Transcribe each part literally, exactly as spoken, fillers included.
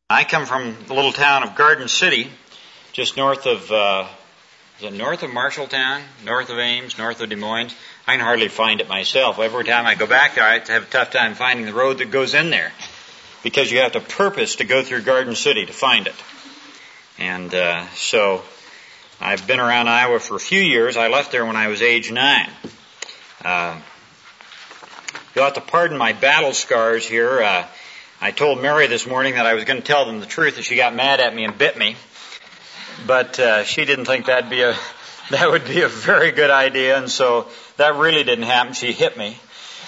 I come from the little town of Garden City, just north of, uh, is it north of Marshalltown, north of Ames, north of Des Moines? I can hardly find it myself. Every time I go back there, I have a tough time finding the road that goes in there, because you have to purpose to go through Garden City to find it. And uh, so I've been around Iowa for a few years. I left there when I was age nine. Uh, you'll have to pardon my battle scars here. Uh, I told Mary this morning that I was going to tell them the truth, and she got mad at me and bit me. But uh, she didn't think that'd be a that would be a very good idea, and so that really didn't happen. She hit me.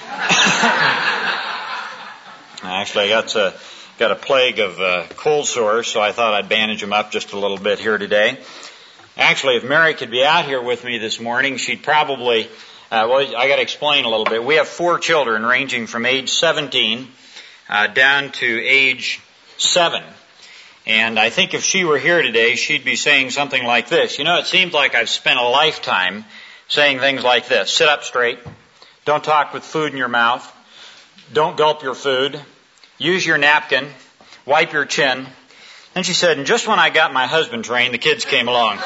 Actually, I got a got a plague of uh, cold sores, so I thought I'd bandage them up just a little bit here today. Actually, if Mary could be out here with me this morning, she'd probably. Uh, well, I got to explain a little bit. We have four children ranging from age seventeen. Uh, down to age seven. And I think if she were here today, she'd be saying something like this. You know, it seems like I've spent a lifetime saying things like this. Sit up straight. Don't talk with food in your mouth. Don't gulp your food. Use your napkin. Wipe your chin. And she said, and just when I got my husband trained, the kids came along.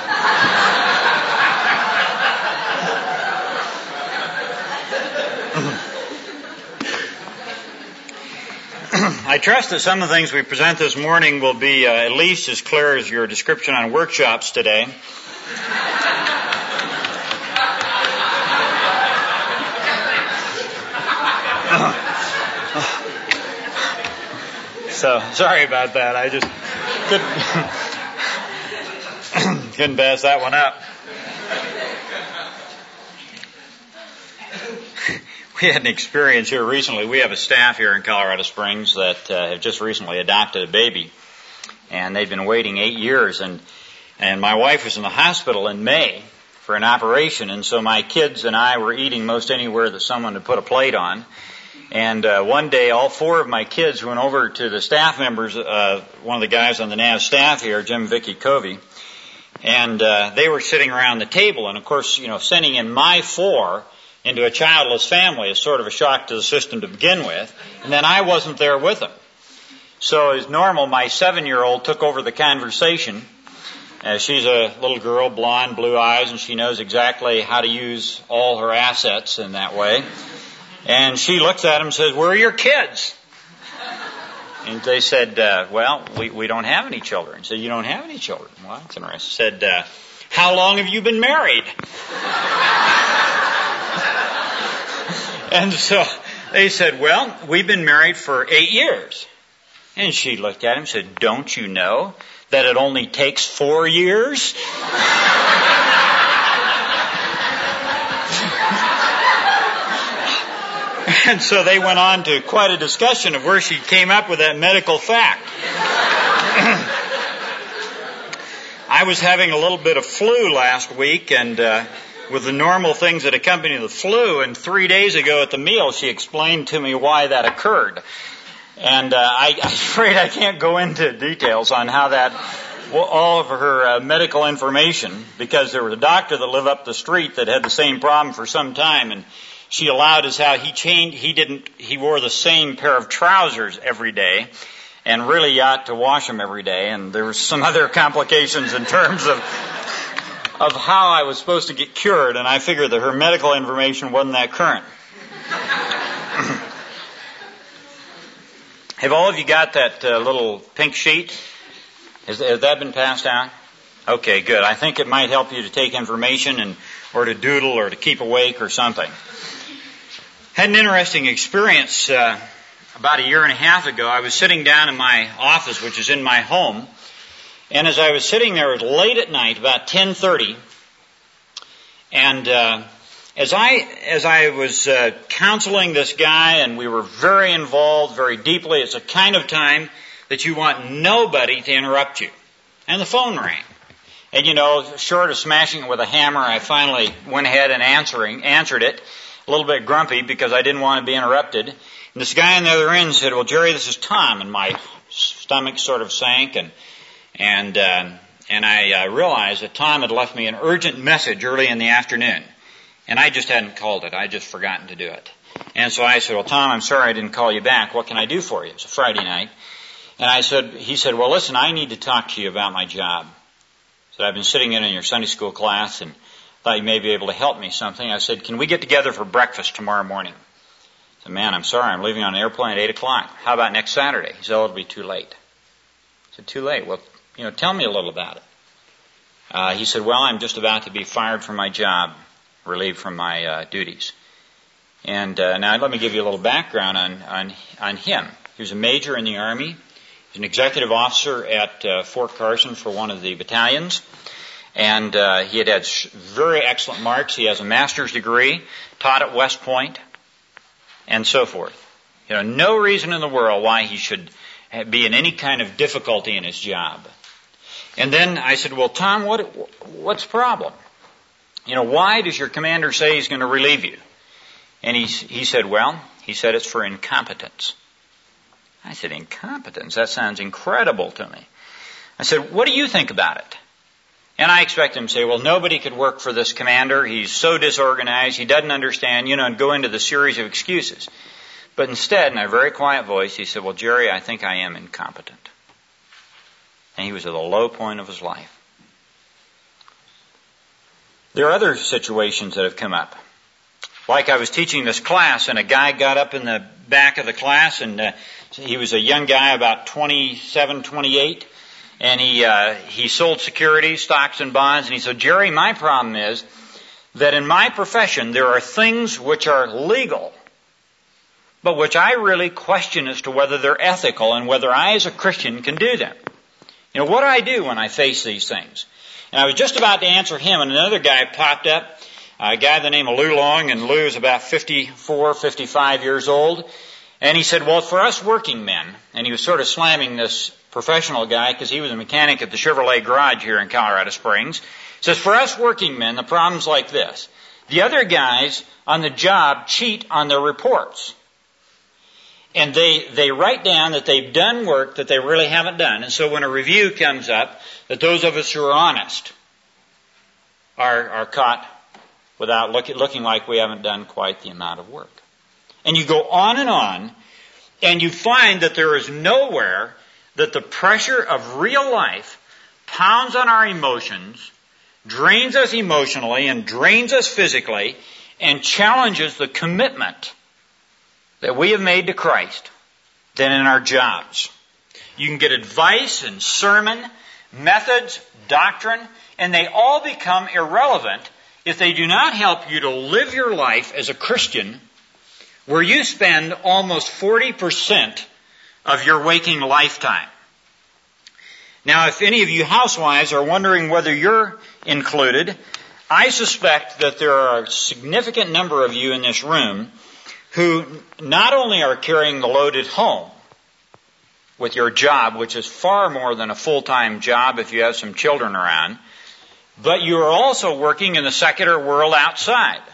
I trust that some of the things we present this morning will be uh, at least as clear as your description on workshops today. So, sorry about that. I just couldn't, couldn't pass that one up. We had an experience here recently. We have a staff here in Colorado Springs that uh, have just recently adopted a baby, and they've been waiting eight years. And and my wife was in the hospital in May for an operation, and so my kids and I were eating most anywhere that someone had put a plate on. And uh, one day, all four of my kids went over to the staff members. Uh, one of the guys on the N A V staff here, Jim Vicky Covey, and uh, they were sitting around the table. And of course, you know, sending in my four into a childless family is sort of a shock to the system to begin with. And then I wasn't there with them. So as normal, my seven-year-old took over the conversation. Uh, she's a little girl, blonde, blue eyes, and she knows exactly how to use all her assets in that way. And she looks at him and says, where are your kids? And they said, uh, well, we, we don't have any children. I said, you don't have any children? Well, that's interesting. I said, uh, how long have you been married? And so they said, well, we've been married for eight years. And she looked at him and said, don't you know that it only takes four years? And so they went on to quite a discussion of where she came up with that medical fact. I was having a little bit of flu last week, and uh, with the normal things that accompany the flu, and three days ago at the meal she explained to me why that occurred. And uh, I, I'm afraid I can't go into details on how that, well, all of her uh, medical information, because there was a doctor that lived up the street that had the same problem for some time, and she allowed us how he changed, he didn't, he wore the same pair of trousers every day, and really ought to wash them every day, and there was some other complications in terms of of how I was supposed to get cured, and I figured that her medical information wasn't that current. Have all of you got that uh, little pink sheet? Has, has that been passed out? Okay, good. I think it might help you to take information and or to doodle or to keep awake or something. Had an interesting experience uh, about a year and a half ago. I was sitting down in my office, which is in my home, and as I was sitting there, it was late at night, about ten thirty, and uh, as I as I was uh, counseling this guy, and we were very involved, very deeply, it's a kind of time that you want nobody to interrupt you. And the phone rang. And you know, short of smashing it with a hammer, I finally went ahead and answering answered it, a little bit grumpy because I didn't want to be interrupted. And this guy on the other end said, well, Jerry, this is Tom, and my stomach sort of sank, and And uh, and I uh, realized that Tom had left me an urgent message early in the afternoon. And I just hadn't called it. I had just forgotten to do it. And so I said, well, Tom, I'm sorry I didn't call you back. What can I do for you? It's a Friday night. And I said, he said, well, listen, I need to talk to you about my job. I said, I've been sitting in in your Sunday school class and thought you may be able to help me something. I said, can we get together for breakfast tomorrow morning? I said, man, I'm sorry, I'm leaving on an airplane at eight o'clock. How about next Saturday? He said, oh, it'll be too late. I said, too late? Well, you know, tell me a little about it. Uh, he said, well, I'm just about to be fired from my job, relieved from my uh, duties. And uh, now let me give you a little background on, on, on him. He was a major in the Army. He's an executive officer at uh, Fort Carson for one of the battalions. And uh, he had had very excellent marks. He has a master's degree, taught at West Point, and so forth. You know, no reason in the world why he should be in any kind of difficulty in his job. And then I said, well, Tom, what what's the problem? You know, why does your commander say he's going to relieve you? And he, he said, well, he said it's for incompetence. I said, incompetence? That sounds incredible to me. I said, what do you think about it? And I expect him to say, well, nobody could work for this commander. He's so disorganized. He doesn't understand, you know, and go into the series of excuses. But instead, in a very quiet voice, he said, well, Jerry, I think I am incompetent. And he was at the low point of his life. There are other situations that have come up. Like I was teaching this class, and a guy got up in the back of the class, and uh, he was a young guy, about twenty-seven, twenty-eight, and he uh, he sold securities, stocks and bonds, and he said, Jerry, my problem is that in my profession there are things which are legal, but which I really question as to whether they're ethical and whether I as a Christian can do them. You know, what do I do when I face these things? And I was just about to answer him, and another guy popped up, a guy by the name of Lou Long, and Lou is about fifty-four, fifty-five years old. And he said, well, for us working men, and he was sort of slamming this professional guy because he was a mechanic at the Chevrolet garage here in Colorado Springs. He says, for us working men, the problem's like this. The other guys on the job cheat on their reports. And they, they write down that they've done work that they really haven't done. And so when a review comes up, that those of us who are honest are, are caught without look, looking like we haven't done quite the amount of work. And you go on and on, and you find that there is nowhere that the pressure of real life pounds on our emotions, drains us emotionally, and drains us physically, and challenges the commitment that we have made to Christ than in our jobs. You can get advice and sermon, methods, doctrine, and they all become irrelevant if they do not help you to live your life as a Christian where you spend almost forty percent of your waking lifetime. Now, if any of you housewives are wondering whether you're included, I suspect that there are a significant number of you in this room who not only are carrying the load at home with your job, which is far more than a full-time job if you have some children around, but you are also working in the secular world outside.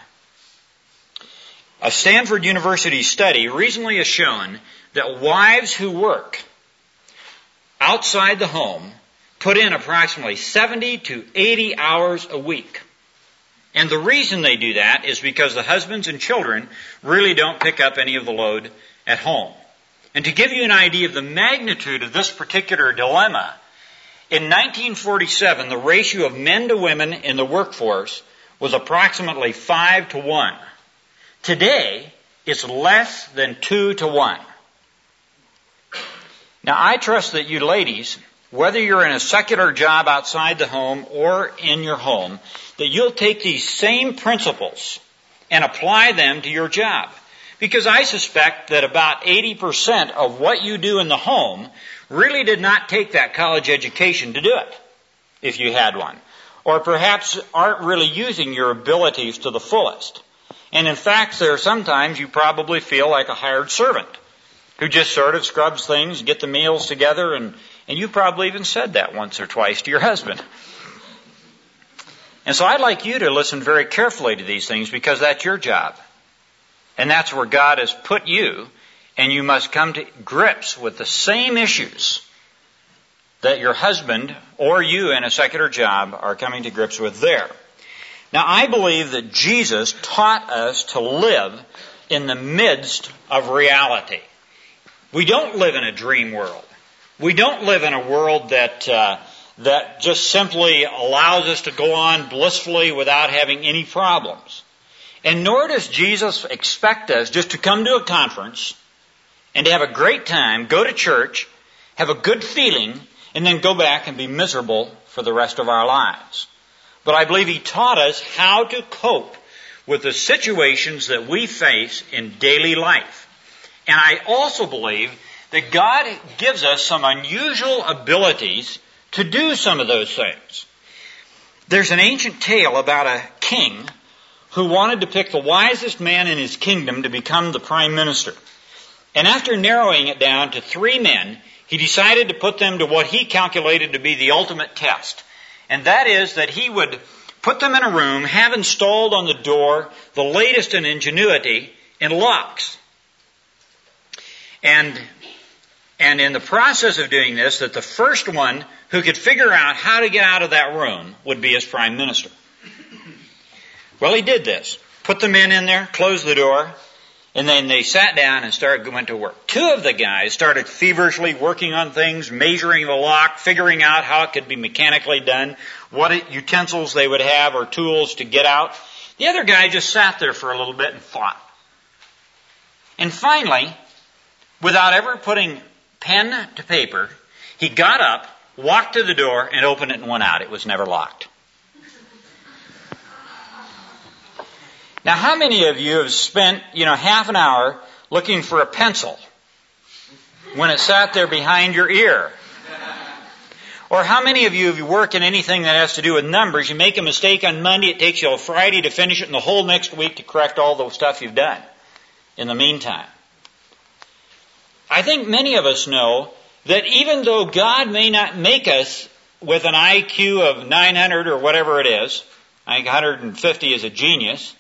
A Stanford University study recently has shown that wives who work outside the home put in approximately seventy to eighty hours a week. And the reason they do that is because the husbands and children really don't pick up any of the load at home. And to give you an idea of the magnitude of this particular dilemma, in nineteen forty-seven, the ratio of men to women in the workforce was approximately five to one. Today, it's less than two to one. Now, I trust that you ladies, whether you're in a secular job outside the home or in your home, that you'll take these same principles and apply them to your job. Because I suspect that about eighty percent of what you do in the home really did not take that college education to do it, if you had one. Or perhaps aren't really using your abilities to the fullest. And in fact, there are sometimes you probably feel like a hired servant who just sort of scrubs things, get the meals together, and, and you probably even said that once or twice to your husband. And so I'd like you to listen very carefully to these things because that's your job. And that's where God has put you, and you must come to grips with the same issues that your husband or you in a secular job are coming to grips with there. Now, I believe that Jesus taught us to live in the midst of reality. We don't live in a dream world. We don't live in a world that uh, that just simply allows us to go on blissfully without having any problems. And nor does Jesus expect us just to come to a conference and to have a great time, go to church, have a good feeling, and then go back and be miserable for the rest of our lives. But I believe He taught us how to cope with the situations that we face in daily life. And I also believe that God gives us some unusual abilities to do some of those things. There's an ancient tale about a king who wanted to pick the wisest man in his kingdom to become the prime minister. And after narrowing it down to three men, he decided to put them to what he calculated to be the ultimate test. And that is that he would put them in a room, have installed on the door the latest in ingenuity in locks. And, and in the process of doing this, that the first one who could figure out how to get out of that room would be his prime minister. Well, he did this. Put the men in there, closed the door, and then they sat down and started going to work. Two of the guys started feverishly working on things, measuring the lock, figuring out how it could be mechanically done, what utensils they would have or tools to get out. The other guy just sat there for a little bit and thought. And finally, without ever putting pen to paper, he got up, walked to the door, and opened it and went out. It was never locked. Now, how many of you have spent, you know, half an hour looking for a pencil when it sat there behind your ear? Or how many of you, if you work in anything that has to do with numbers, you make a mistake on Monday, it takes you a Friday to finish it, and the whole next week to correct all the stuff you've done in the meantime? I think many of us know that even though God may not make us with an I Q of nine hundred or whatever it is, I think one hundred fifty is a genius,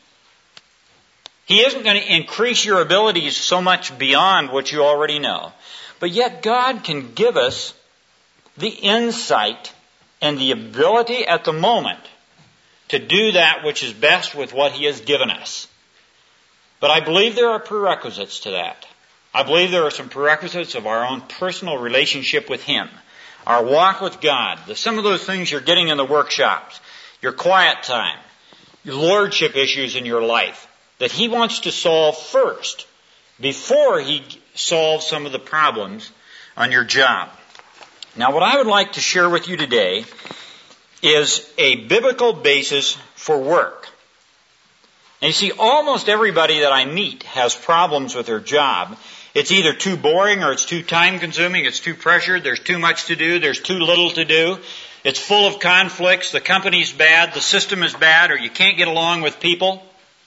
He isn't going to increase your abilities so much beyond what you already know. But yet God can give us the insight and the ability at the moment to do that which is best with what He has given us. But I believe there are prerequisites to that. I believe there are some prerequisites of our own personal relationship with Him, our walk with God, the, some of those things you're getting in the workshops, your quiet time, your lordship issues in your life, that He wants to solve first before He solves some of the problems on your job. Now, what I would like to share with you today is a biblical basis for work. And you see, almost everybody that I meet has problems with their job. It's either too boring or it's too time-consuming, it's too pressured, there's too much to do, there's too little to do. It's full of conflicts, the company's bad, the system is bad, or you can't get along with people.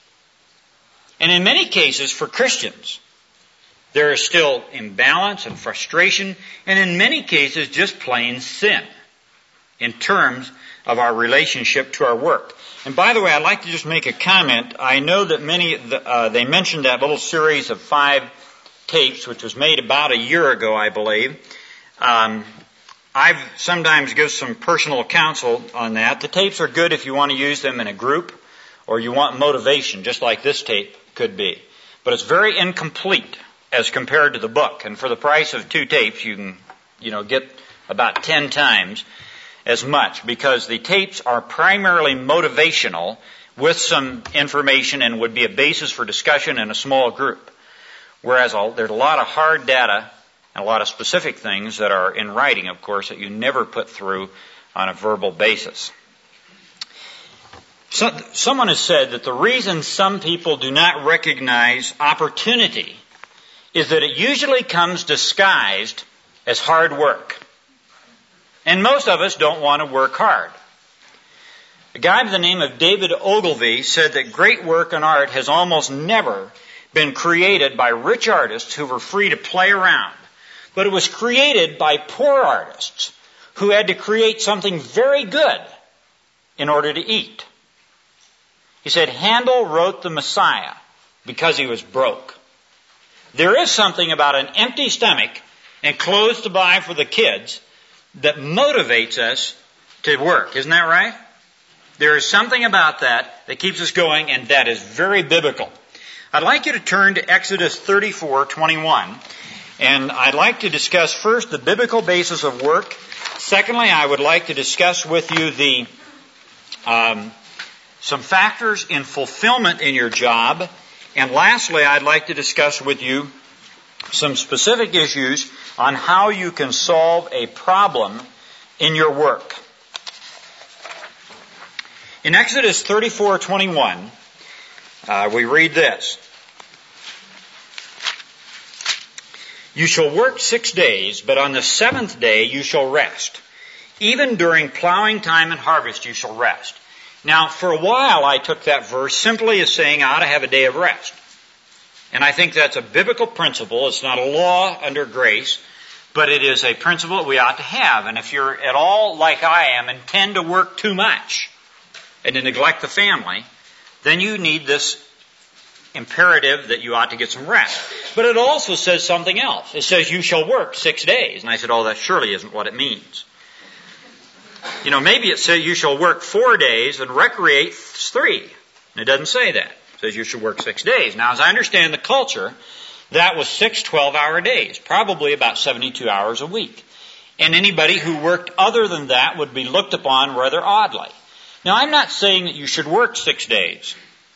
And in many cases, for Christians, there is still imbalance and frustration, and in many cases, just plain sin in terms of our relationship to our work. And by the way, I'd like to just make a comment. I know that many, uh, they mentioned that little series of five tapes, which was made about a year ago, I believe. Um, I've sometimes give some personal counsel on that. The tapes are good if you want to use them in a group, or you want motivation, just like this tape could be. But it's very incomplete as compared to the book. And for the price of two tapes, you can, you know, get about ten times as much, because the tapes are primarily motivational with some information and would be a basis for discussion in a small group. Whereas there's a lot of hard data and a lot of specific things that are in writing, of course, that you never put through on a verbal basis. So, someone has said that the reason some people do not recognize opportunity is that it usually comes disguised as hard work. And most of us don't want to work hard. A guy by the name of David Ogilvy said that great work in art has almost never been created by rich artists who were free to play around, but it was created by poor artists who had to create something very good in order to eat. He said Handel wrote the Messiah because he was broke. There is something about an empty stomach and clothes to buy for the kids that motivates us to work. Isn't that right? There is something about that that keeps us going, and that is very biblical. I'd like you to turn to Exodus thirty-four twenty-one, And I'd like to discuss first the biblical basis of work. Secondly, I would like to discuss with you the um, some factors in fulfillment in your job. And lastly, I'd like to discuss with you some specific issues on how you can solve a problem in your work. In Exodus thirty-four twenty-one, uh, we read this. You shall work six days, but on the seventh day you shall rest. Even during plowing time and harvest you shall rest. Now, for a while I took that verse simply as saying I ought to have a day of rest. And I think that's a biblical principle. It's not a law under grace, but it is a principle that we ought to have. And if you're at all like I am and tend to work too much and to neglect the family, then you need this imperative that you ought to get some rest. But it also says something else. It says you shall work six days. And I said, oh, that surely isn't what it means. You know, maybe it says you shall work four days and recreate three. And it doesn't say that. It says you shall work six days. Now, as I understand the culture, that was six twelve-hour days, probably about seventy-two hours a week. And anybody who worked other than that would be looked upon rather oddly. Now, I'm not saying that you should work six days.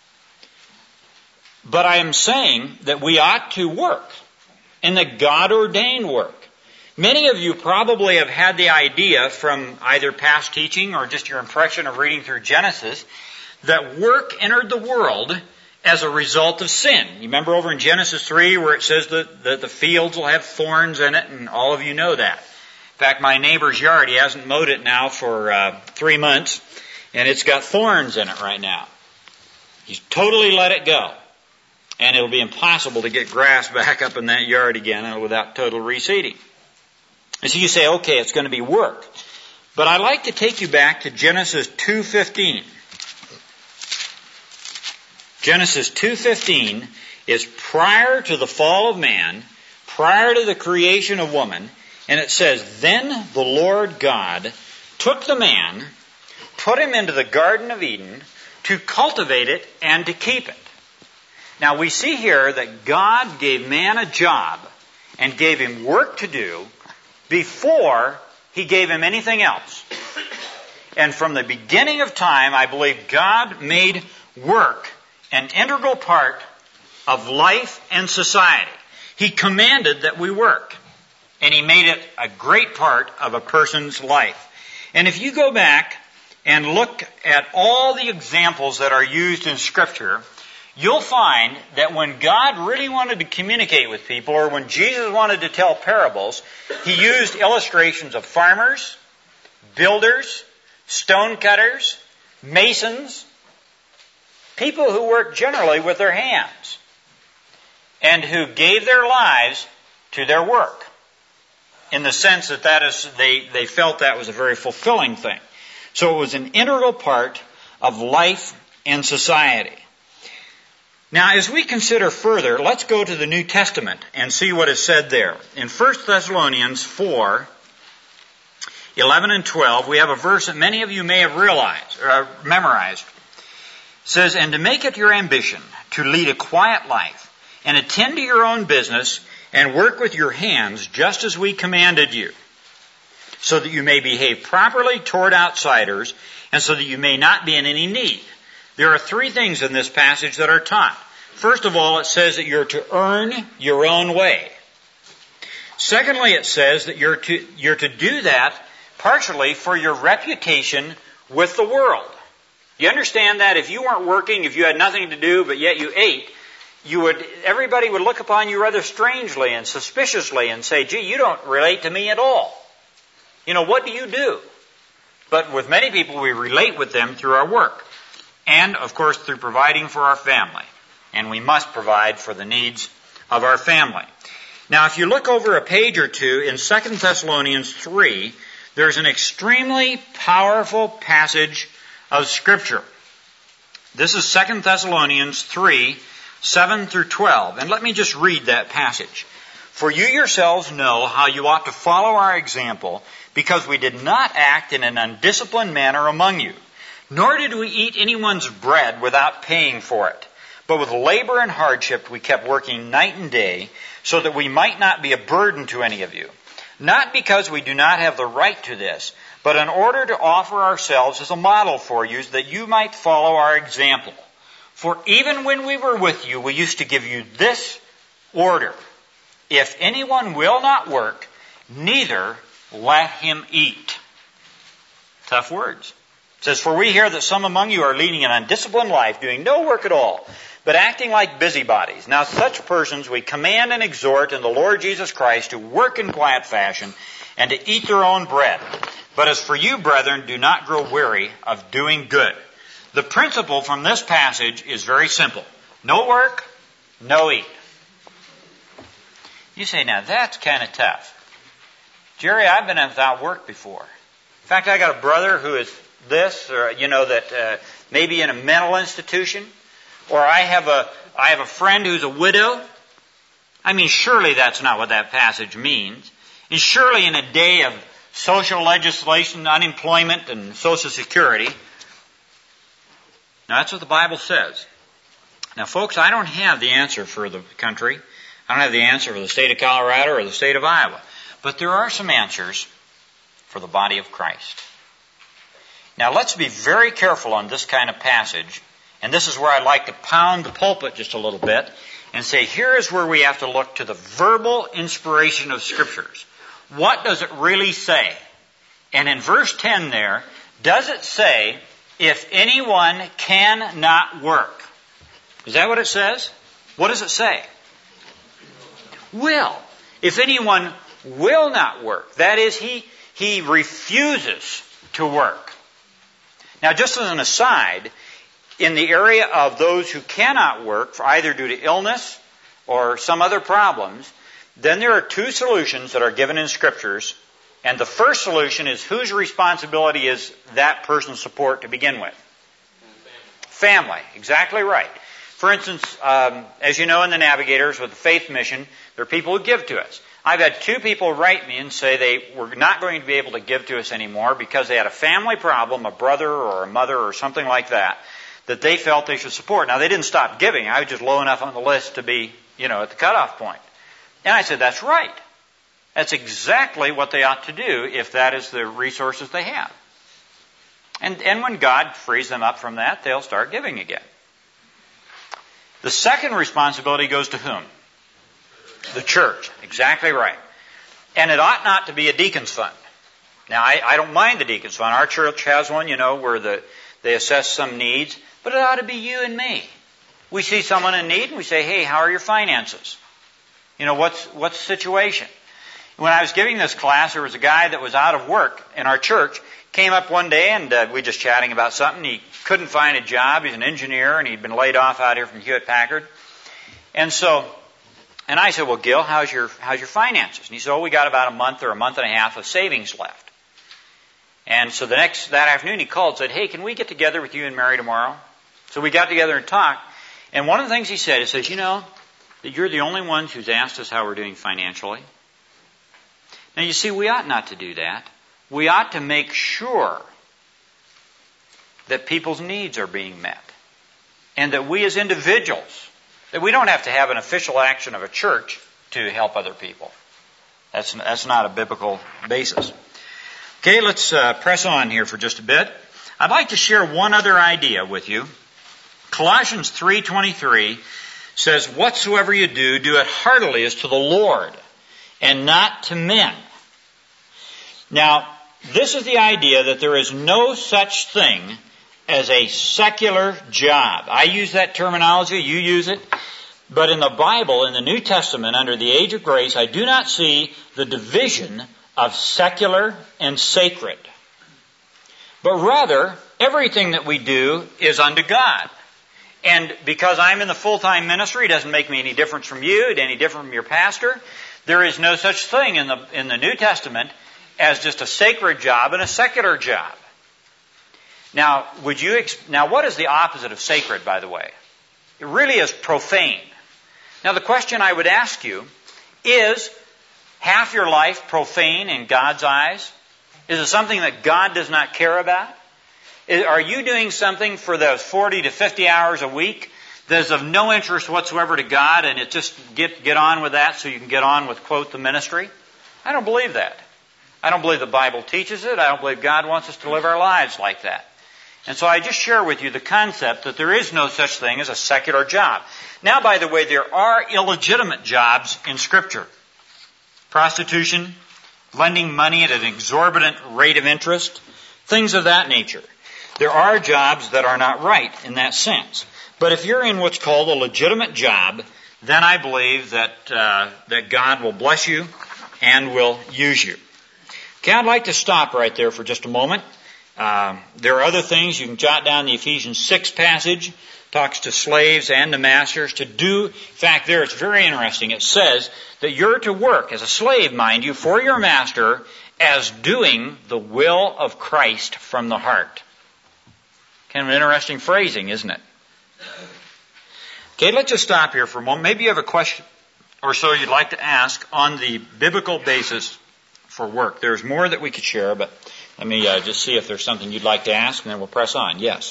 But I am saying that we ought to work, and that God ordained work. Many of you probably have had the idea from either past teaching or just your impression of reading through Genesis that work entered the world as a result of sin. You remember over in Genesis three where it says that the, the fields will have thorns in it, and all of you know that. In fact, my neighbor's yard, he hasn't mowed it now for uh, three months, and it's got thorns in it right now. He's totally let it go. And it'll be impossible to get grass back up in that yard again without total reseeding. And so you say, okay, it's going to be work. But I'd like to take you back to Genesis two fifteen. Genesis two fifteen is prior to the fall of man, prior to the creation of woman, and it says, Then the Lord God took the man, put him into the Garden of Eden to cultivate it and to keep it. Now we see here that God gave man a job and gave him work to do before He gave him anything else. And from the beginning of time, I believe God made work an integral part of life and society. He commanded that we work, and He made it a great part of a person's life. And if you go back and look at all the examples that are used in Scripture, you'll find that when God really wanted to communicate with people, or when Jesus wanted to tell parables, He used illustrations of farmers, builders, stonecutters, masons, people who worked generally with their hands, and who gave their lives to their work, in the sense that that is they, they felt that was a very fulfilling thing. So it was an integral part of life and society. Now, as we consider further, let's go to the New Testament and see what is said there. In First Thessalonians four, eleven and twelve, we have a verse that many of you may have realized or uh, memorized. It says, And to make it your ambition to lead a quiet life and attend to your own business and work with your hands just as we commanded you, so that you may behave properly toward outsiders and so that you may not be in any need. There are three things in this passage that are taught. First of all, it says that you're to earn your own way. Secondly, it says that you're to, you're to do that partially for your reputation with the world. You understand that if you weren't working, if you had nothing to do, but yet you ate, you would, everybody would look upon you rather strangely and suspiciously and say, gee, you don't relate to me at all. You know, what do you do? But with many people, we relate with them through our work. And, of course, through providing for our family. And we must provide for the needs of our family. Now, if you look over a page or two in Second Thessalonians three, there's an extremely powerful passage of Scripture. This is Second Thessalonians three, seven through twelve. And let me just read that passage. For you yourselves know how you ought to follow our example, because we did not act in an undisciplined manner among you. Nor did we eat anyone's bread without paying for it. But with labor and hardship we kept working night and day, so that we might not be a burden to any of you. Not because we do not have the right to this, but in order to offer ourselves as a model for you, so that you might follow our example. For even when we were with you, we used to give you this order: if anyone will not work, neither let him eat. Tough words. It says, for we hear that some among you are leading an undisciplined life, doing no work at all, but acting like busybodies. Now such persons we command and exhort in the Lord Jesus Christ to work in quiet fashion and to eat their own bread. But as for you, brethren, do not grow weary of doing good. The principle from this passage is very simple. No work, no eat. You say, now that's kind of tough. Jerry, I've been without work before. In fact, I got a brother who is this, or you know, that uh, maybe in a mental institution, or I have a I have a friend who's a widow. I mean, surely that's not what that passage means. And surely in a day of social legislation, unemployment, and Social Security, now that's what the Bible says. Now, folks, I don't have the answer for the country. I don't have the answer for the state of Colorado or the state of Iowa. But there are some answers for the body of Christ. Now, let's be very careful on this kind of passage. And this is where I'd like to pound the pulpit just a little bit and say, here is where we have to look to the verbal inspiration of Scriptures. What does it really say? And in verse ten there, does it say, if anyone cannot work? Is that what it says? What does it say? Will. If anyone will not work, that is, he, he refuses to work. Now, just as an aside, in the area of those who cannot work, either due to illness or some other problems, then there are two solutions that are given in Scriptures. And the first solution is, whose responsibility is that person's support to begin with? Family. Family. Exactly right. For instance, um, as you know in the Navigators with the Faith Mission, there are people who give to us. I've had two people write me and say they were not going to be able to give to us anymore because they had a family problem, a brother or a mother or something like that, that they felt they should support. Now, they didn't stop giving. I was just low enough on the list to be, you know, at the cutoff point. And I said, that's right. That's exactly what they ought to do if that is the resources they have. And, and when God frees them up from that, they'll start giving again. The second responsibility goes to whom? The church. Exactly right. And it ought not to be a deacon's fund. Now, I, I don't mind the deacon's fund. Our church has one, you know, where the, they assess some needs. But it ought to be you and me. We see someone in need and we say, hey, how are your finances? You know, what's, what's the situation? When I was giving this class, there was a guy that was out of work in our church, came up one day and uh, we were just chatting about something. He couldn't find a job. He's an engineer and he'd been laid off out here from Hewlett Packard. And so, and I said, well, Gil, how's your, how's your finances? And he said, oh, we got about a month or a month and a half of savings left. And so the next, that afternoon he called and said, hey, can we get together with you and Mary tomorrow? So we got together and talked. And one of the things he said, he says, you know, that you're the only ones who's asked us how we're doing financially. Now, you see, we ought not to do that. We ought to make sure that people's needs are being met. And that we as individuals, that we don't have to have an official action of a church to help other people. That's, that's not a biblical basis. Okay, let's uh, press on here for just a bit. I'd like to share one other idea with you. Colossians three twenty-three says, whatsoever you do, do it heartily as to the Lord, and not to men. Now, this is the idea that there is no such thing as a secular job. I use that terminology, you use it. But in the Bible, in the New Testament, under the age of grace, I do not see the division of secular and sacred. But rather, everything that we do is unto God. And because I'm in the full-time ministry, it doesn't make me any difference from you, any different from your pastor. There is no such thing in the in the New Testament as just a sacred job and a secular job. Now, would you exp- now what is the opposite of sacred, by the way? It really is profane. Now, the question I would ask you is, half your life profane in God's eyes? Is it something that God does not care about? Is, are you doing something for those forty to fifty hours a week that is of no interest whatsoever to God, and it just get get on with that so you can get on with, quote, the ministry? I don't believe that. I don't believe the Bible teaches it. I don't believe God wants us to live our lives like that. And so I just share with you the concept that there is no such thing as a secular job. Now, by the way, there are illegitimate jobs in Scripture. Prostitution, lending money at an exorbitant rate of interest, things of that nature. There are jobs that are not right in that sense. But if you're in what's called a legitimate job, then I believe that uh, that God will bless you and will use you. Okay, I'd like to stop right there for just a moment. Uh, there are other things. You can jot down the Ephesians six passage. Talks to slaves and to masters to do. In fact, there it's very interesting. It says that you're to work as a slave, mind you, for your master as doing the will of Christ from the heart. Kind of an interesting phrasing, isn't it? Okay, let's just stop here for a moment. Maybe you have a question or so you'd like to ask on the biblical basis for work. There's more that we could share, but let me uh, just see if there's something you'd like to ask, and then we'll press on. Yes?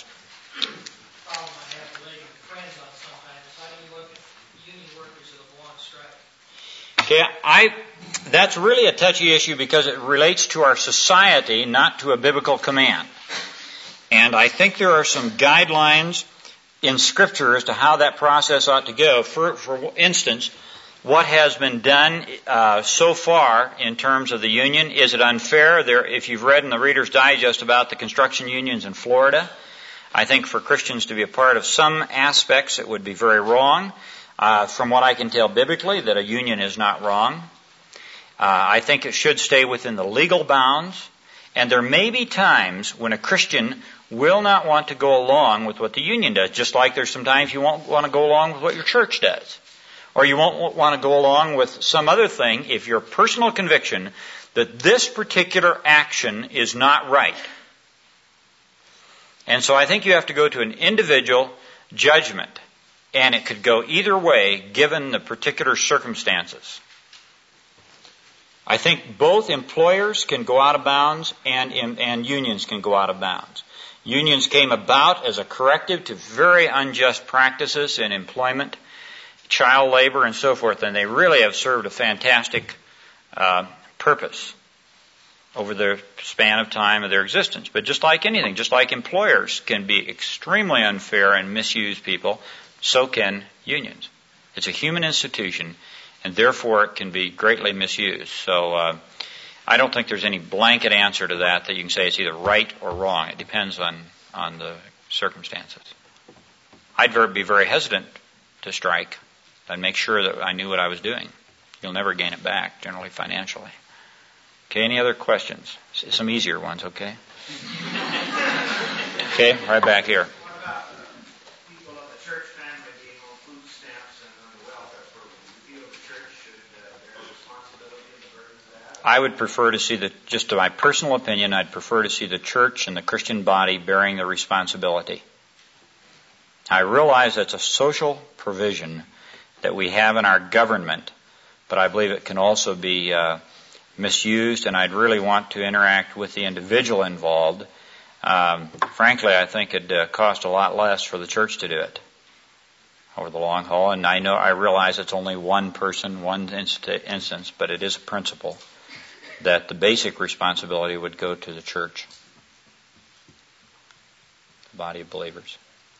Okay, I, that's really a touchy issue because it relates to our society, not to a biblical command. And I think there are some guidelines in Scripture as to how that process ought to go. For, for instance, what has been done uh, so far in terms of the union, is it unfair? There, if you've read in the Reader's Digest about the construction unions in Florida, I think for Christians to be a part of some aspects it would be very wrong. Uh, from what I can tell biblically, that a union is not wrong. Uh, I think it should stay within the legal bounds. And there may be times when a Christian will not want to go along with what the union does, just like there's sometimes you won't want to go along with what your church does. Or you won't want to go along with some other thing if your personal conviction that this particular action is not right. And so I think you have to go to an individual judgment. And it could go either way given the particular circumstances. I think both employers can go out of bounds and, and unions can go out of bounds. Unions came about as a corrective to very unjust practices in employment, child labor, and so forth, and they really have served a fantastic uh, purpose over the span of time of their existence. But just like anything, just like employers can be extremely unfair and misuse people, so can unions. It's a human institution, and therefore it can be greatly misused. So uh, I don't think there's any blanket answer to that that you can say it's either right or wrong. It depends on, on the circumstances. I'd very, be very hesitant to strike. I'd make sure that I knew what I was doing. You'll never gain it back, generally financially. Okay, any other questions? Some easier ones, okay? Okay, right back here. I would prefer to see the, just to my personal opinion, I'd prefer to see the church and the Christian body bearing the responsibility. I realize that's a social provision that we have in our government, but I believe it can also be uh, misused, and I'd really want to interact with the individual involved. Um, frankly, I think it'd uh, cost a lot less for the church to do it over the long haul, and I know, I realize it's only one person, one inst- instance, but it is a principle that the basic responsibility would go to the church, the body of believers.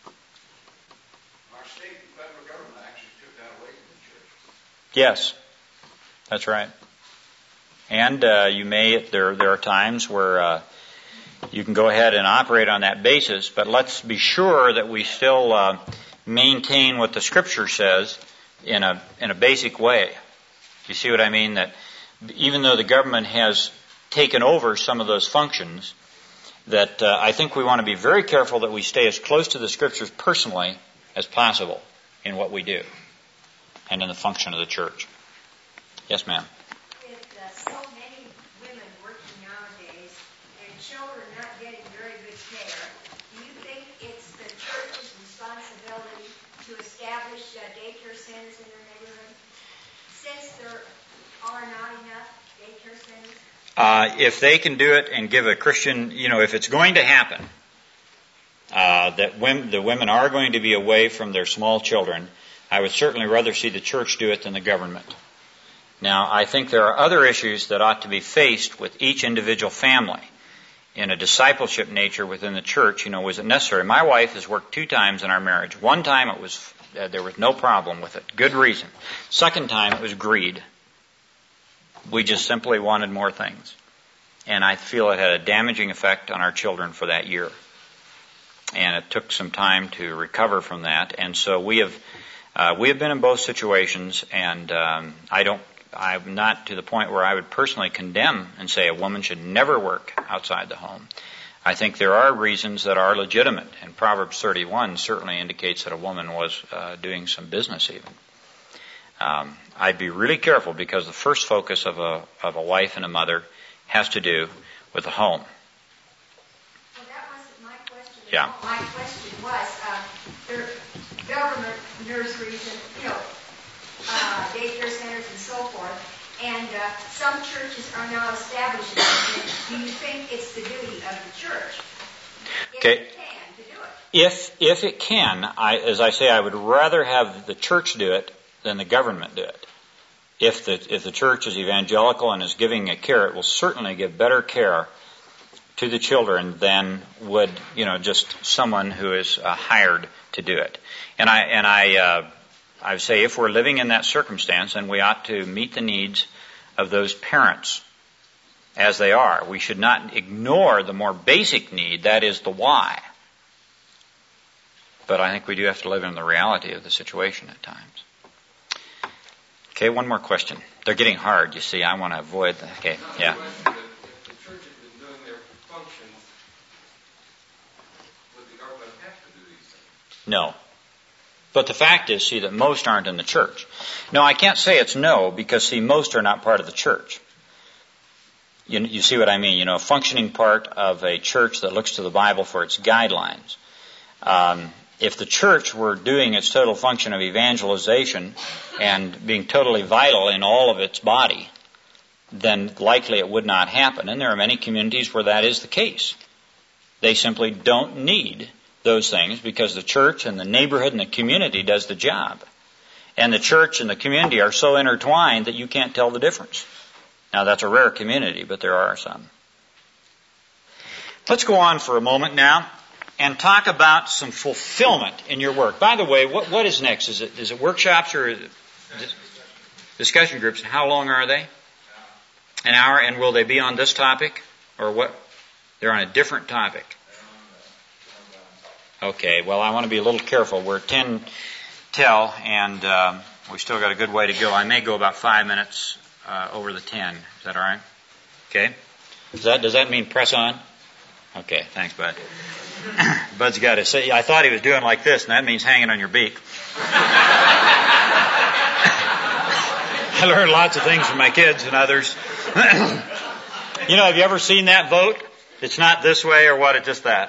Our state and federal government actually took that away from the church. Yes, that's right. And uh, you may there there are times where uh, you can go ahead and operate on that basis, but let's be sure that we still uh, maintain what the Scripture says in a in a basic way. You see what I mean? That even though the government has taken over some of those functions, that uh, I think we want to be very careful that we stay as close to the Scriptures personally as possible in what we do and in the function of the church. Yes, ma'am. With uh, so many women working nowadays and children not getting very good care, do you think it's the church's responsibility to establish uh, daycare centers in their neighborhood? Since there are not enough daycare centers? Uh, if they can do it and give a Christian, you know, if it's going to happen, uh, that women, the women are going to be away from their small children, I would certainly rather see the church do it than the government. Now, I think there are other issues that ought to be faced with each individual family in a discipleship nature within the church. You know, was it necessary? My wife has worked two times in our marriage. One time it was uh, there was no problem with it. Good reason. Second time it was greed. We just simply wanted more things. And I feel it had a damaging effect on our children for that year. And it took some time to recover from that. And so we have uh, we have been in both situations, and um, I don't I'm not to the point where I would personally condemn and say a woman should never work outside the home. I think there are reasons that are legitimate, and Proverbs thirty-one certainly indicates that a woman was uh, doing some business even. Um, I'd be really careful, because the first focus of a of a wife and a mother has to do with the home. Well, that wasn't my question. Yeah. My question was, uh, there government nurseries and, you know, uh, daycare centers and so forth, and uh, some churches are now establishing them. Do you think it's the duty of the church, if Okay. it can, to do it? If if it can, I, as I say, I would rather have the church do it than the government do it. If the if the church is evangelical and is giving a care, it will certainly give better care to the children than would, you know, just someone who is uh, hired to do it. And I and I uh, I would say if we're living in that circumstance, then we ought to meet the needs of those parents as they are. We should not ignore the more basic need, that is the why. But I think we do have to live in the reality of the situation at times. Okay, one more question. They're getting hard, you see. I want to avoid that. Okay, yeah. If the church had been doing their functions, would the government have to do these things? No. But the fact is, see, that most aren't in the church. No, I can't say it's no, because, see, most are not part of the church. You, you see what I mean? You know, a functioning part of a church that looks to the Bible for its guidelines. Um, if the church were doing its total function of evangelization and being totally vital in all of its body, then likely it would not happen. And there are many communities where that is the case. They simply don't need those things because the church and the neighborhood and the community does the job. And the church and the community are so intertwined that you can't tell the difference. Now, that's a rare community, but there are some. Let's go on for a moment now and talk about some fulfillment in your work. By the way, what, what is next? Is it, is it workshops or is it discussion groups? And how long are they? An hour. And will they be on this topic? Or what? They're on a different topic. Okay, well, I want to be a little careful. We're ten till, and um, we still got a good way to go. I may go about five minutes uh, over the ten. Is that all right? Okay. Does that, does that mean press on? Okay, thanks, Bud. Bud's got to say, I thought he was doing like this, and that means hanging on your beak. I learned lots of things from my kids and others. You know, have you ever seen that vote? It's not this way or what, it's just that.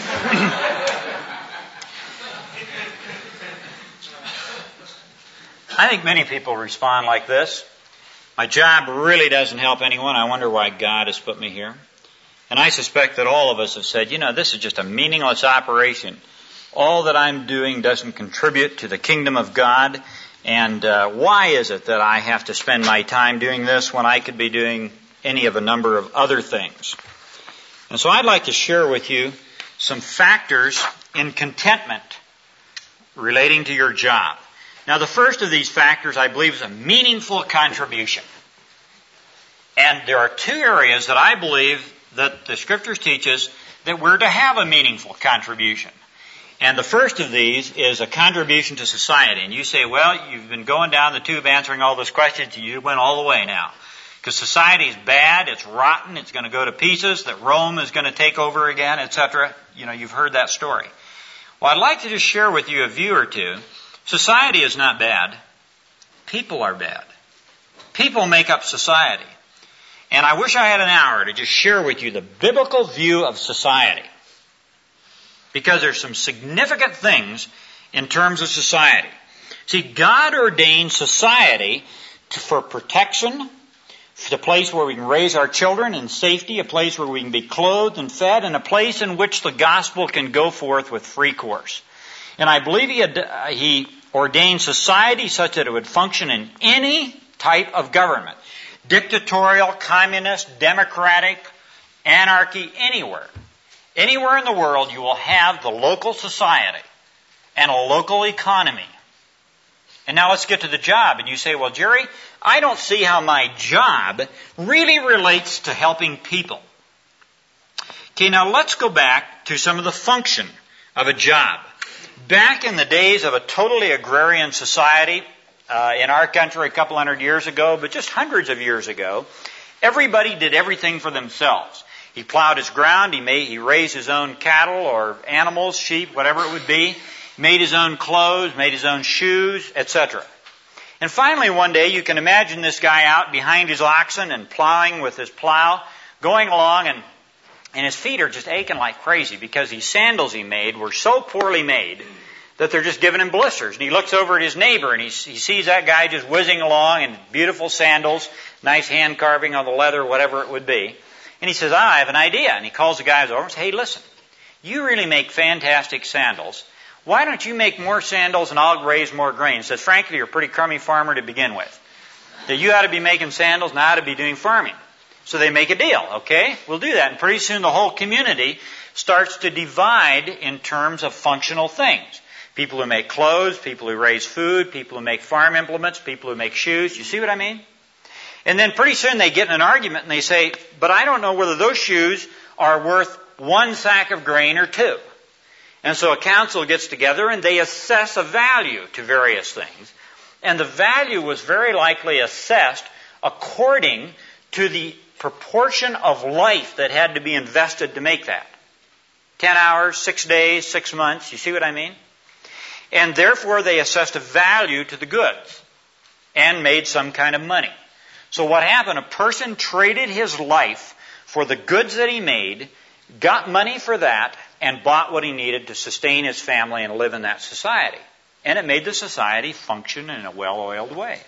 I think many people respond like this. My job really doesn't help anyone. I wonder why God has put me here. And I suspect that all of us have said, you know, this is just a meaningless operation. All that I'm doing doesn't contribute to the kingdom of God. And uh, why is it that I have to spend my time doing this when I could be doing any of a number of other things? And so I'd like to share with you some factors in contentment relating to your job. Now, the first of these factors, I believe, is a meaningful contribution. And there are two areas that I believe that the Scriptures teach us that we're to have a meaningful contribution. And the first of these is a contribution to society. And you say, well, you've been going down the tube answering all those questions, and you went all the way now. Because society is bad, it's rotten, it's going to go to pieces, that Rome is going to take over again, et cetera. You know, you've heard that story. Well, I'd like to just share with you a view or two. Society is not bad. People are bad. People make up society. And I wish I had an hour to just share with you the biblical view of society. Because there's some significant things in terms of society. See, God ordained society to, for protection, a place where we can raise our children in safety, a place where we can be clothed and fed, and a place in which the gospel can go forth with free course. And I believe he, had, uh, he ordained society such that it would function in any type of government. Dictatorial, communist, democratic, anarchy, anywhere. Anywhere in the world you will have the local society and a local economy. And now let's get to the job. And you say, well, Jerry, I don't see how my job really relates to helping people. Okay, now let's go back to some of the function of a job. Back in the days of a totally agrarian society, uh, in our country a couple hundred years ago, but just hundreds of years ago, everybody did everything for themselves. He plowed his ground, he made, he raised his own cattle or animals, sheep, whatever it would be, made his own clothes, made his own shoes, et cetera. And finally one day you can imagine this guy out behind his oxen and plowing with his plow, going along, and and his feet are just aching like crazy because these sandals he made were so poorly made that they're just giving him blisters. And he looks over at his neighbor and he, he sees that guy just whizzing along in beautiful sandals, nice hand carving on the leather, whatever it would be. And he says, ah, I have an idea. And he calls the guys over and says, hey, listen, you really make fantastic sandals. Why don't you make more sandals and I'll raise more grain? He says, frankly, you're a pretty crummy farmer to begin with. That you ought to be making sandals and I ought to be doing farming. So they make a deal, okay? We'll do that. And pretty soon the whole community starts to divide in terms of functional things. People who make clothes, people who raise food, people who make farm implements, people who make shoes. You see what I mean? And then pretty soon they get in an argument and they say, but I don't know whether those shoes are worth one sack of grain or two. And so a council gets together and they assess a value to various things. And the value was very likely assessed according to the proportion of life that had to be invested to make that. Ten hours, six days, six months. You see what I mean? And therefore they assessed a value to the goods and made some kind of money. So what happened? A person traded his life for the goods that he made, got money for that, and bought what he needed to sustain his family and live in that society. And it made the society function in a well-oiled way.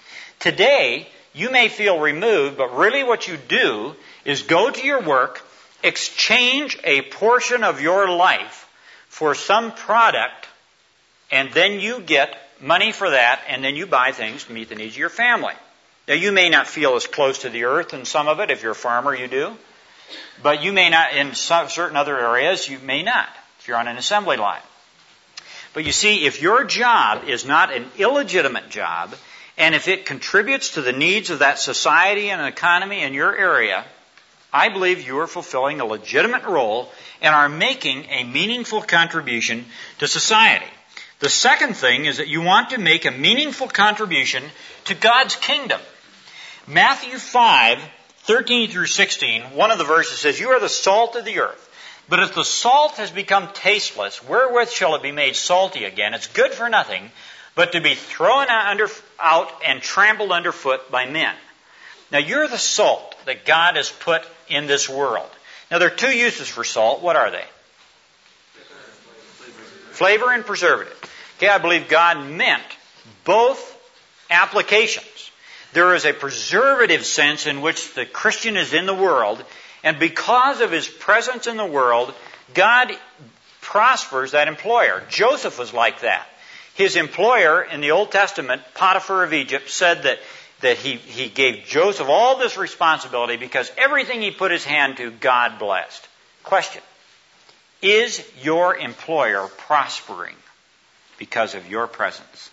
Today, you may feel removed, but really what you do is go to your work, exchange a portion of your life for some product, and then you get money for that, and then you buy things to meet the needs of your family. Now, you may not feel as close to the earth in some of it. If you're a farmer, you do. But you may not, in some, certain other areas, you may not, if you're on an assembly line. But you see, if your job is not an illegitimate job, and if it contributes to the needs of that society and economy in your area, I believe you are fulfilling a legitimate role and are making a meaningful contribution to society. The second thing is that you want to make a meaningful contribution to God's kingdom. Matthew five, thirteen through sixteen, one of the verses says, you are the salt of the earth. But if the salt has become tasteless, wherewith shall it be made salty again? It's good for nothing, but to be thrown under, out and trampled underfoot by men. Now you're the salt that God has put in this world. Now there are two uses for salt. What are they? Flavor and preservative. Okay, I believe God meant both applications. There is a preservative sense in which the Christian is in the world, and because of his presence in the world, God prospers that employer. Joseph was like that. His employer in the Old Testament, Potiphar of Egypt, said that, that he, he gave Joseph all this responsibility because everything he put his hand to, God blessed. Question. Is your employer prospering because of your presence?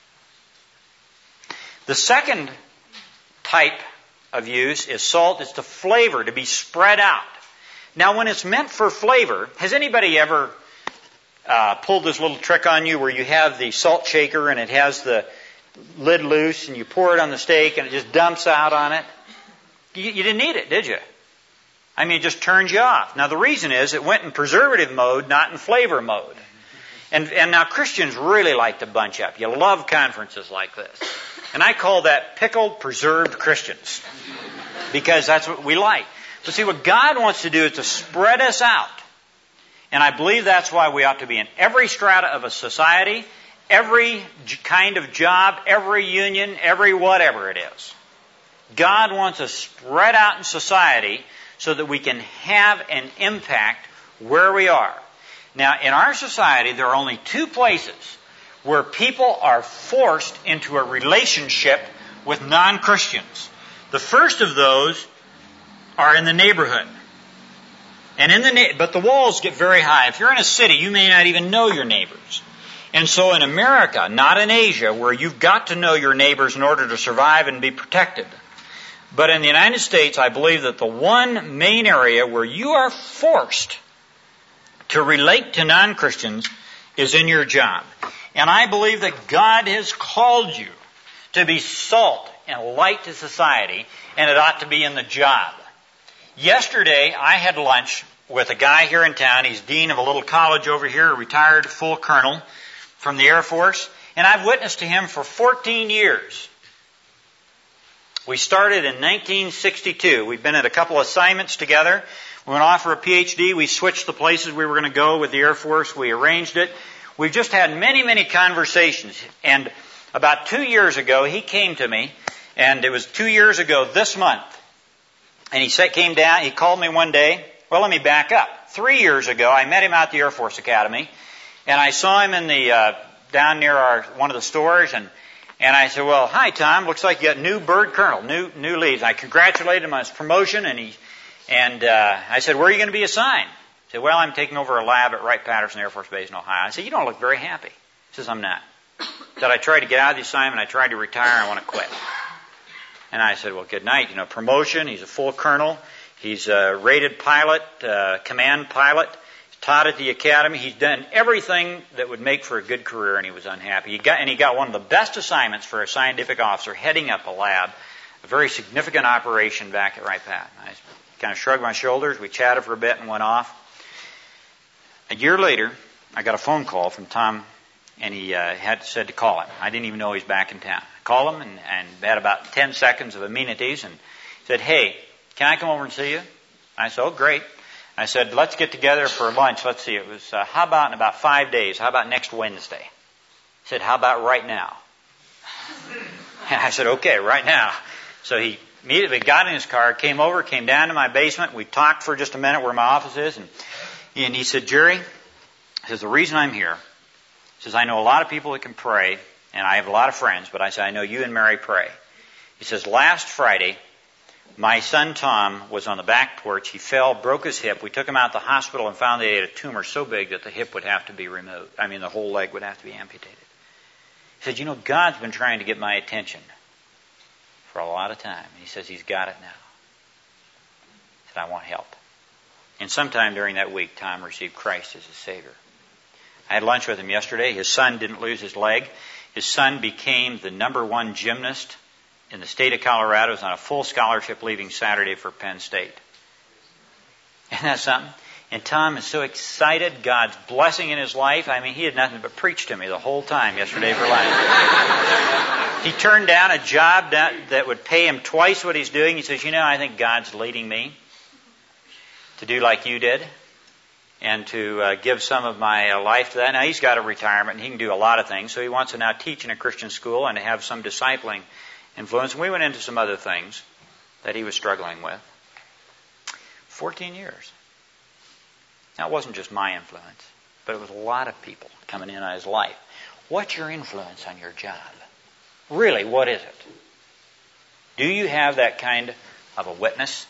The second type of use is salt. It's to flavor, to be spread out. Now, when it's meant for flavor, has anybody ever uh, pulled this little trick on you where you have the salt shaker and it has the lid loose and you pour it on the steak and it just dumps out on it? You, you didn't need it, did you? I mean, it just turns you off. Now, the reason is it went in preservative mode, not in flavor mode. And, and now Christians really like to bunch up. You love conferences like this. And I call that pickled, preserved Christians. Because that's what we like. But see, what God wants to do is to spread us out. And I believe that's why we ought to be in every strata of a society, every kind of job, every union, every whatever it is. God wants us spread out in society so that we can have an impact where we are. Now, in our society, there are only two places where people are forced into a relationship with non-Christians. The first of those are in the neighborhood. And in the na- but the walls get very high. If you're in a city, you may not even know your neighbors. And so in America, not in Asia, where you've got to know your neighbors in order to survive and be protected, but in the United States, I believe that the one main area where you are forced to relate to non-Christians is in your job. And I believe that God has called you to be salt and light to society, and it ought to be in the job. Yesterday, I had lunch with a guy here in town. He's dean of a little college over here, a retired full colonel from the Air Force, and I've witnessed to him for fourteen years. We started in nineteen sixty-two. We've been at a couple assignments together. We went off for a P H D. We switched the places we were going to go with the Air Force. We arranged it. We've just had many, many conversations. And about two years ago, he came to me, and it was two years ago this month. And he said, came down, he called me one day. Well, let me back up. Three years ago, I met him out at the Air Force Academy, and I saw him in the uh, down near our one of the stores, and and I said, well, hi, Tom. Looks like you got new bird colonel, new new leads. I congratulated him on his promotion, and he and uh, I said, where are you going to be assigned? He said, well, I'm taking over a lab at Wright-Patterson Air Force Base in Ohio. I said, you don't look very happy. He says, I'm not. He said, I tried to get out of the assignment. I tried to retire. I want to quit. And I said, well, good night. You know, promotion. He's a full colonel. He's a rated pilot, uh, command pilot. He's taught at the academy. He's done everything that would make for a good career, and he was unhappy. He got, and he got one of the best assignments for a scientific officer heading up a lab, a very significant operation back at Wright-Pat. I kind of shrugged my shoulders. We chatted for a bit and went off. A year later, I got a phone call from Tom, and he uh, had said to call him. I didn't even know he was back in town. I called him and, and had about ten seconds of amenities and said, hey, can I come over and see you? I said, oh, great. I said, let's get together for lunch. Let's see. It was, uh, how about in about five days? How about next Wednesday? He said, how about right now? And I said, okay, right now. So he immediately got in his car, came over, came down to my basement. We talked for just a minute where my office is. And, and he said, Jerry, he says, the reason I'm here, he says, I know a lot of people that can pray, and I have a lot of friends, but I said, I know you and Mary pray. He says, last Friday, my son Tom was on the back porch. He fell, broke his hip. We took him out to the hospital and found they had a tumor so big that the hip would have to be removed. I mean, the whole leg would have to be amputated. He said, you know, God's been trying to get my attention for a lot of time. And he says, he's got it now. He said, I want help. And sometime during that week, Tom received Christ as his Savior. I had lunch with him yesterday. His son didn't lose his leg. His son became the number one gymnast in the state of Colorado. He was on a full scholarship leaving Saturday for Penn State. Isn't that something? And Tom is so excited. God's blessing in his life. I mean, he had nothing but preach to me the whole time yesterday for lunch. He turned down a job that, that would pay him twice what he's doing. He says, you know, I think God's leading me to do like you did and to uh, give some of my uh, life to that. Now, he's got a retirement and he can do a lot of things, so he wants to now teach in a Christian school and to have some discipling influence. And we went into some other things that he was struggling with. Fourteen years. Now, it wasn't just my influence, but it was a lot of people coming in on his life. What's your influence on your job? Really, what is it? Do you have that kind of a witness?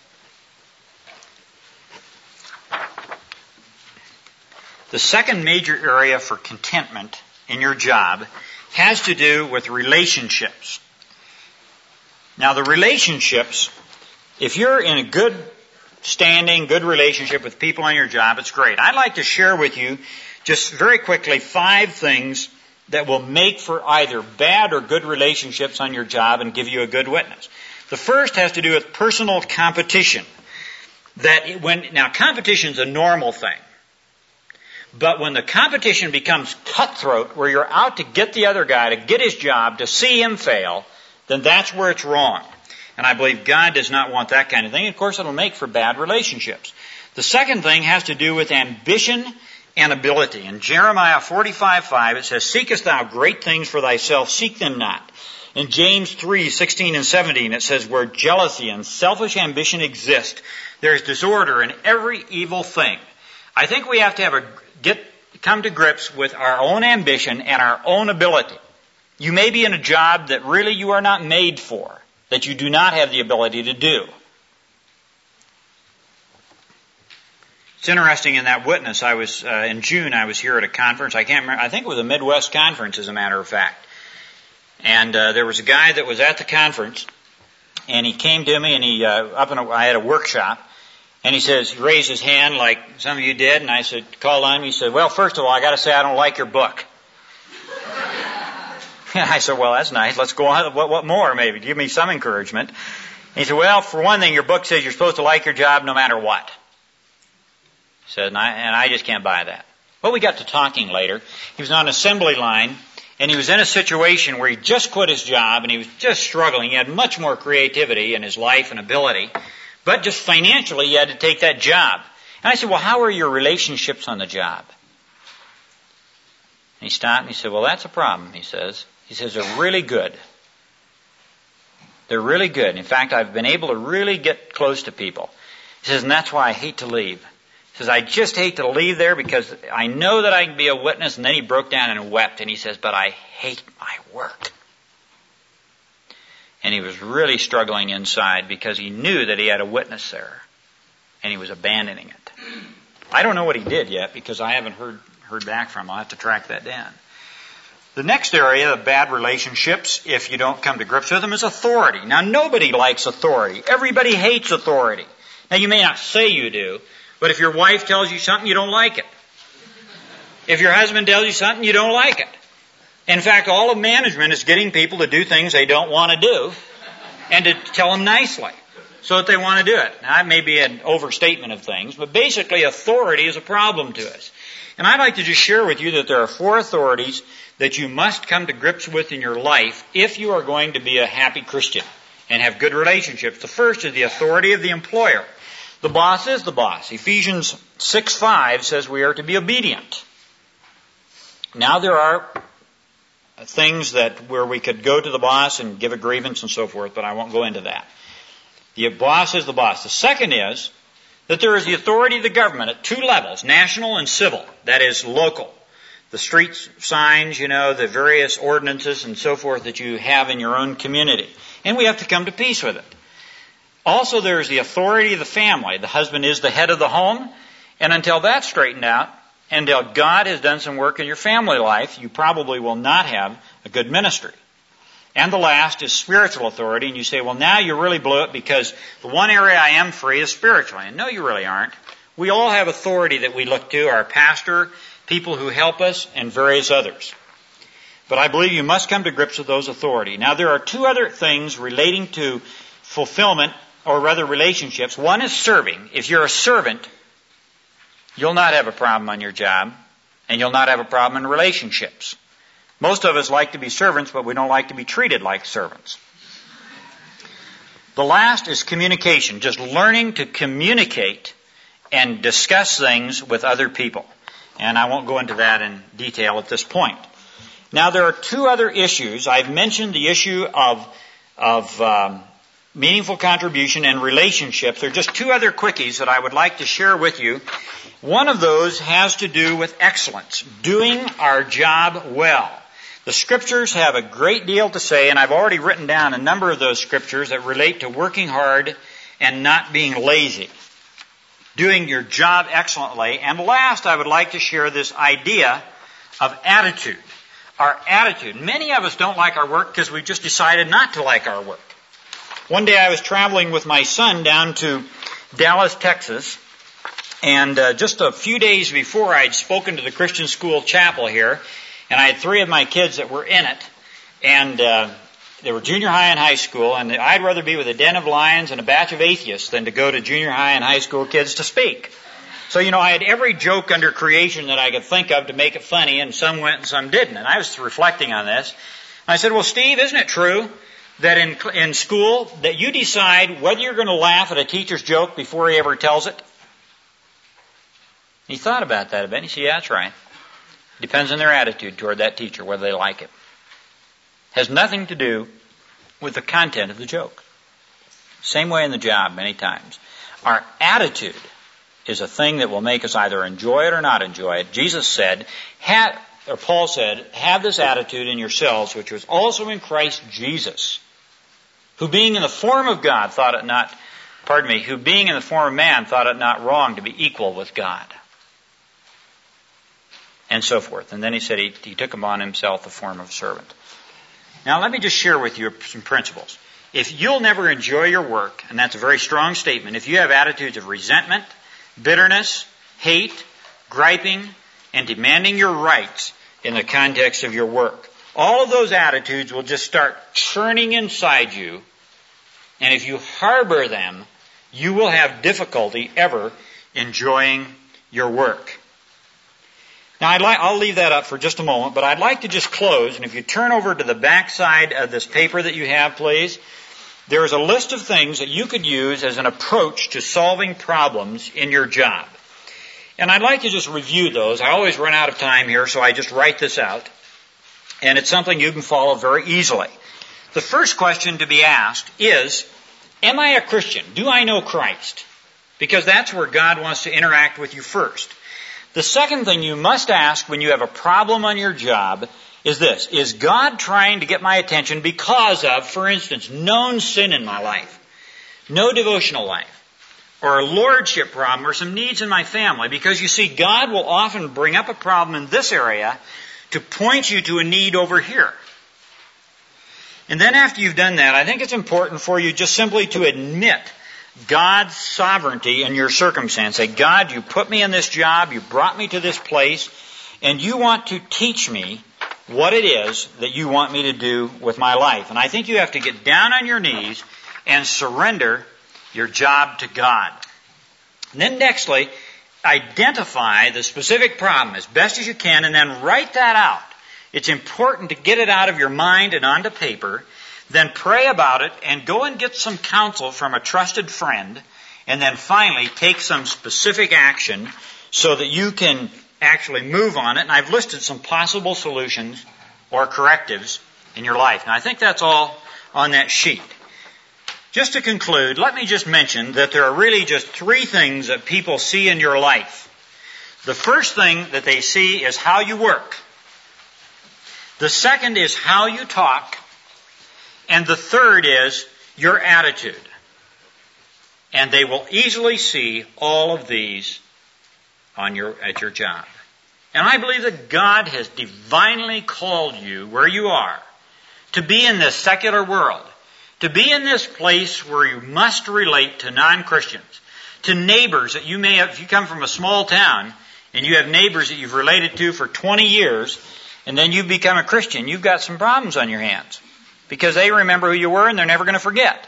The second major area for contentment in your job has to do with relationships. Now, the relationships, if you're in a good standing, good relationship with people on your job, it's great. I'd like to share with you just very quickly five things that will make for either bad or good relationships on your job and give you a good witness. The first has to do with personal competition. That when now competition is a normal thing. But when the competition becomes cutthroat, where you're out to get the other guy, to get his job, to see him fail, then that's where it's wrong. And I believe God does not want that kind of thing. Of course, it'll make for bad relationships. The second thing has to do with ambition and ability. In Jeremiah forty-five five, it says, seekest thou great things for thyself, seek them not. In James three sixteen and seventeen, it says, where jealousy and selfish ambition exist, there is disorder in every evil thing. I think we have to have a get come to grips with our own ambition and our own ability. You may be in a job that really you are not made for, that you do not have the ability to do. It's interesting in that witness. I was uh, in June. I was here at a conference. I can't remember. I think it was a Midwest conference, as a matter of fact. And uh, there was a guy that was at the conference, and he came to me, and he uh, up in a, I had a workshop, and he says, he raised his hand like some of you did, and I said, called on him. He said, well, first of all, I got to say I don't like your book. And I said, well, that's nice. Let's go on. What, what more, maybe? Give me some encouragement. And he said, well, for one thing, your book says you're supposed to like your job no matter what. He said, and I, and I just can't buy that. Well, we got to talking later. He was on an assembly line, and he was in a situation where he just quit his job, and he was just struggling. He had much more creativity in his life and ability, but just financially, he had to take that job. And I said, well, how are your relationships on the job? And he stopped, and he said, well, that's a problem, he says. He says, they're really good. They're really good. In fact, I've been able to really get close to people. He says, and that's why I hate to leave. He says, I just hate to leave there because I know that I can be a witness. And then he broke down and wept. And he says, but I hate my work. And he was really struggling inside because he knew that he had a witness there. And he was abandoning it. I don't know what he did yet because I haven't heard, heard back from him. I'll have to track that down. The next area of bad relationships, if you don't come to grips with them, is authority. Now, nobody likes authority. Everybody hates authority. Now, you may not say you do, but if your wife tells you something, you don't like it. If your husband tells you something, you don't like it. In fact, all of management is getting people to do things they don't want to do and to tell them nicely so that they want to do it. Now, that may be an overstatement of things, but basically authority is a problem to us. And I'd like to just share with you that there are four authorities that you must come to grips with in your life if you are going to be a happy Christian and have good relationships. The first is the authority of the employer. The boss is the boss. Ephesians six five says we are to be obedient. Now there are things that where we could go to the boss and give a grievance and so forth, but I won't go into that. The boss is the boss. The second is that there is the authority of the government at two levels, national and civil, that is local. The street signs, you know, the various ordinances and so forth that you have in your own community. And we have to come to peace with it. Also, there is the authority of the family. The husband is the head of the home. And until that's straightened out, until God has done some work in your family life, you probably will not have a good ministry. And the last is spiritual authority. And you say, well, now you really blew it because the one area I am free is spiritually. And no, you really aren't. We all have authority that we look to, our pastor, people who help us, and various others. But I believe you must come to grips with those authority. Now, there are two other things relating to fulfillment, or rather relationships. One is serving. If you're a servant, you'll not have a problem on your job, and you'll not have a problem in relationships. Most of us like to be servants, but we don't like to be treated like servants. The last is communication, just learning to communicate and discuss things with other people. And I won't go into that in detail at this point. Now, there are two other issues. I've mentioned the issue of, of um, meaningful contribution and relationships. There are just two other quickies that I would like to share with you. One of those has to do with excellence, doing our job well. The Scriptures have a great deal to say, and I've already written down a number of those Scriptures that relate to working hard and not being lazy. Doing your job excellently. And last, I would like to share this idea of attitude. Our attitude. Many of us don't like our work because we've just decided not to like our work. One day I was traveling with my son down to Dallas, Texas, and uh, just a few days before I'd spoken to the Christian school chapel here, and I had three of my kids that were in it, and uh, they were junior high and high school, and I'd rather be with a den of lions and a batch of atheists than to go to junior high and high school kids to speak. So, you know, I had every joke under creation that I could think of to make it funny, and some went and some didn't. And I was reflecting on this. I said, well, Steve, isn't it true that in in school that you decide whether you're going to laugh at a teacher's joke before he ever tells it? He thought about that a bit. He said, yeah, that's right. Depends on their attitude toward that teacher, whether they like it. Has nothing to do with the content of the joke. Same way in the job many times. Our attitude is a thing that will make us either enjoy it or not enjoy it. Jesus said, have, or Paul said, have this attitude in yourselves, which was also in Christ Jesus, who being in the form of God thought it not, pardon me, who being in the form of man thought it not wrong to be equal with God. And so forth. And then he said he, he took upon himself the form of a servant. Now let me just share with you some principles. If you'll never enjoy your work, and that's a very strong statement, if you have attitudes of resentment, bitterness, hate, griping, and demanding your rights in the context of your work, all of those attitudes will just start churning inside you, and if you harbor them, you will have difficulty ever enjoying your work. Now, I'd like, I'll leave that up for just a moment, but I'd like to just close, and if you turn over to the back side of this paper that you have, please, there is a list of things that you could use as an approach to solving problems in your job. And I'd like to just review those. I always run out of time here, so I just write this out. And it's something you can follow very easily. The first question to be asked is, am I a Christian? Do I know Christ? Because that's where God wants to interact with you first. The second thing you must ask when you have a problem on your job is this: is God trying to get my attention because of, for instance, known sin in my life, no devotional life, or a lordship problem, or some needs in my family? Because you see, God will often bring up a problem in this area to point you to a need over here. And then after you've done that, I think it's important for you just simply to admit God's sovereignty in your circumstance. Say, God, you put me in this job, you brought me to this place, and you want to teach me what it is that you want me to do with my life. And I think you have to get down on your knees and surrender your job to God. And then nextly, identify the specific problem as best as you can, and then write that out. It's important to get it out of your mind and onto paper. Then pray about it and go and get some counsel from a trusted friend, and then finally take some specific action so that you can actually move on it. And I've listed some possible solutions or correctives in your life. Now, I think that's all on that sheet. Just to conclude, let me just mention that there are really just three things that people see in your life. The first thing that they see is how you work. The second is how you talk. And the third is your attitude. And they will easily see all of these on your, at your job. And I believe that God has divinely called you where you are to be in this secular world, to be in this place where you must relate to non-Christians, to neighbors that you may have. If you come from a small town and you have neighbors that you've related to for twenty years, and then you become a Christian, you've got some problems on your hands because they remember who you were and they're never going to forget.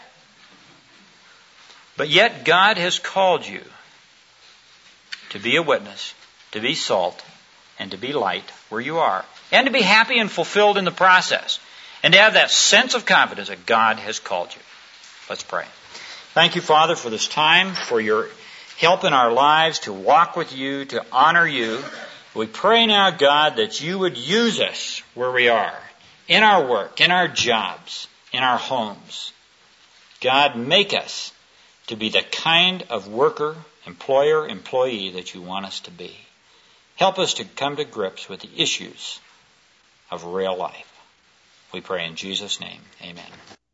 But yet God has called you to be a witness, to be salt, and to be light where you are, and to be happy and fulfilled in the process, and to have that sense of confidence that God has called you. Let's pray. Thank you, Father, for this time, for your help in our lives to walk with you, to honor you. We pray now, God, that you would use us where we are, in our work, in our jobs, in our homes. God, make us to be the kind of worker, employer, employee that you want us to be. Help us to come to grips with the issues of real life. We pray in Jesus' name. Amen.